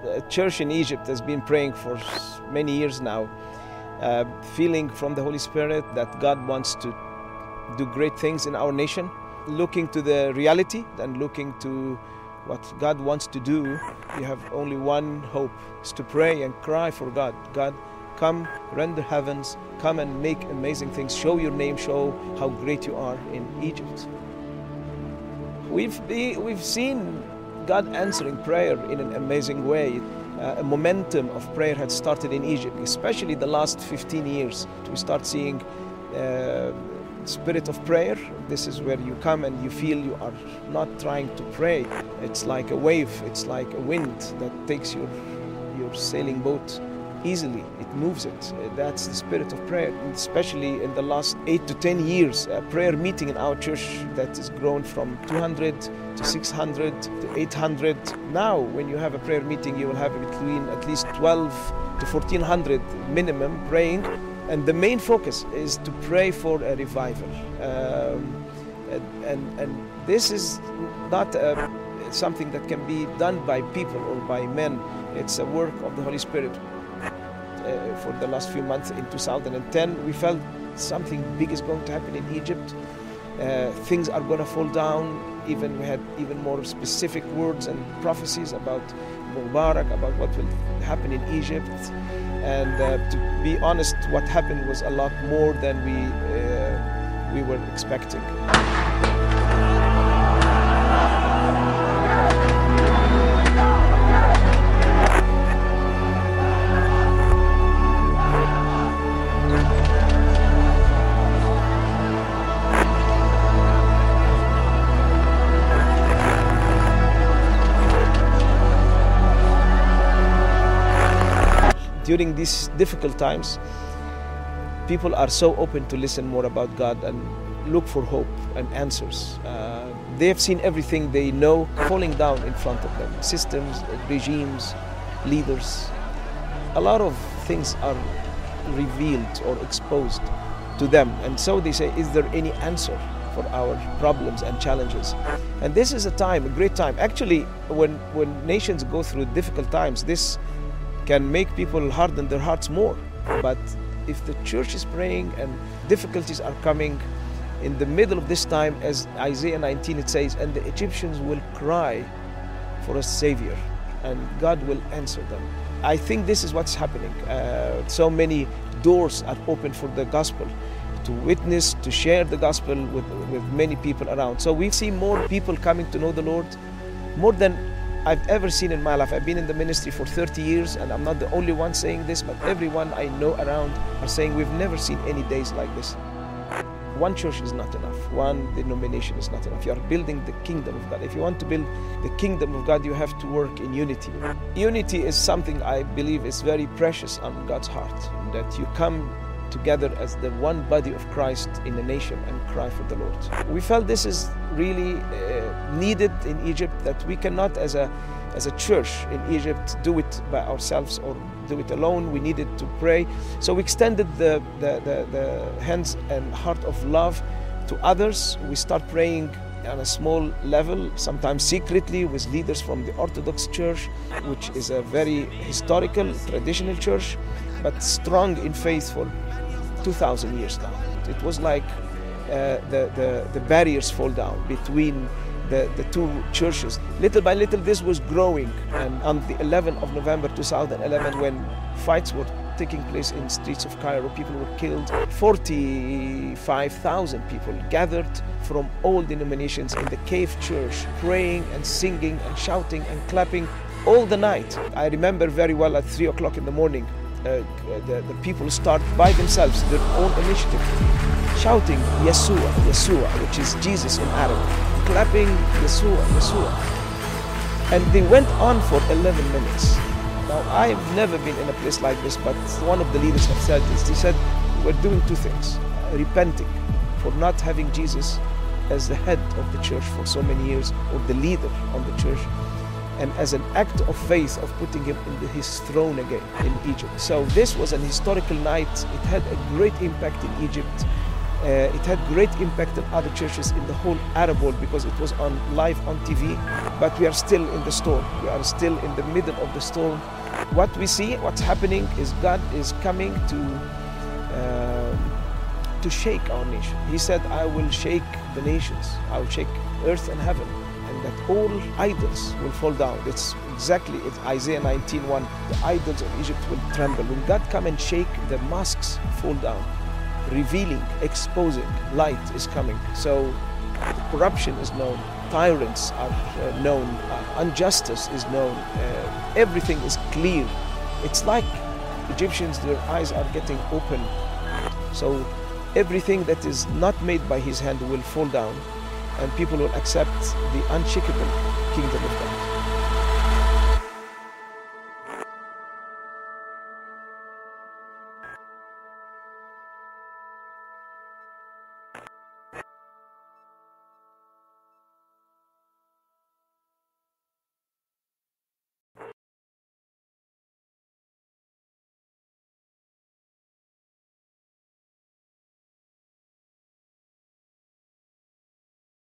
The church in Egypt has been praying for many years now, feeling from the Holy Spirit that God wants to do great things in our nation, looking to the reality and looking to what God wants to do. We have only one hope, is to pray and cry for God. God, come, rend the heavens, come and make amazing things. Show your name, show how great you are in Egypt. We've seen God answering prayer in an amazing way. A momentum of prayer had started in Egypt, especially the last 15 years. We start seeing spirit of prayer. This is where you come and you feel you are not trying to pray. It's like a wave, it's like a wind that takes your sailing boat easily. It moves it. That's the spirit of prayer. And especially in the last 8 to 10 years, a prayer meeting in our church that has grown from 200 to 600 to 800. Now, when you have a prayer meeting, you will have between at least 12 to 1400 minimum praying. And the main focus is to pray for a revival. And this is not something that can be done by people or by men. It's a work of the Holy Spirit. For the last few months in 2010, we felt something big is going to happen in Egypt. Things are going to fall down. We had even more specific words and prophecies about Mubarak, about what will happen in Egypt. And to be honest, what happened was a lot more than we were expecting. During these difficult times, people are so open to listen more about God and look for hope and answers. They have seen everything they know falling down in front of them. Systems, regimes, leaders. A lot of things are revealed or exposed to them. And so they say, is there any answer for our problems and challenges? And this is a time, a great time. Actually, when nations go through difficult times, this can make people harden their hearts more. But if the church is praying and difficulties are coming, in the middle of this time, as Isaiah 19 it says, and the Egyptians will cry for a savior, and God will answer them. I think this is what's happening. So many doors are open for the gospel, to witness, to share the gospel with many people around. So we see more people coming to know the Lord, more than I've ever seen in my life. I've been in the ministry for 30 years, and I'm not the only one saying this, but everyone I know around are saying we've never seen any days like this. One church is not enough. One denomination is not enough. You are building the kingdom of God. If you want to build the kingdom of God, you have to work in unity. Unity is something I believe is very precious on God's heart, that you come together as the one body of Christ in the nation and cry for the Lord. We felt this is really needed in Egypt, that we cannot as a church in Egypt do it by ourselves or do it alone. We needed to pray. So we extended the hands and heart of love to others. We start praying on a small level, sometimes secretly, with leaders from the Orthodox Church, which is a very historical, traditional church, but strong in faith for 2,000 years now. It was like the barriers fall down between the two churches. Little by little this was growing, and on the 11th of November 2011, when fights were taking place in streets of Cairo, people were killed. 45,000 people gathered from all denominations in the cave church, praying and singing and shouting and clapping all the night. I remember very well at 3 o'clock in the morning, the people start by themselves, their own initiative, shouting Yeshua, Yeshua, which is Jesus in Arabic, clapping Yeshua, Yeshua. And they went on for 11 minutes. Now, I've never been in a place like this, but one of the leaders have said this. They said, we're doing two things: repenting for not having Jesus as the head of the church for so many years, or the leader of the church, and as an act of faith of putting him in his throne again in Egypt. So this was an historical night. It had a great impact in Egypt. It had great impact on other churches in the whole Arab world because it was on live on TV. But we are still in the storm. We are still in the middle of the storm. What we see, what's happening is God is coming to shake our nation. He said, I will shake the nations. I will shake earth and heaven, and that all idols will fall down. It's exactly, it's Isaiah 19:1. The idols of Egypt will tremble. When God come and shake, the mosques fall down, revealing, exposing, light is coming. So corruption is known, tyrants are known, injustice is known, everything is clear. It's like Egyptians, their eyes are getting open. So everything that is not made by his hand will fall down, and people will accept the unshakable kingdom of God.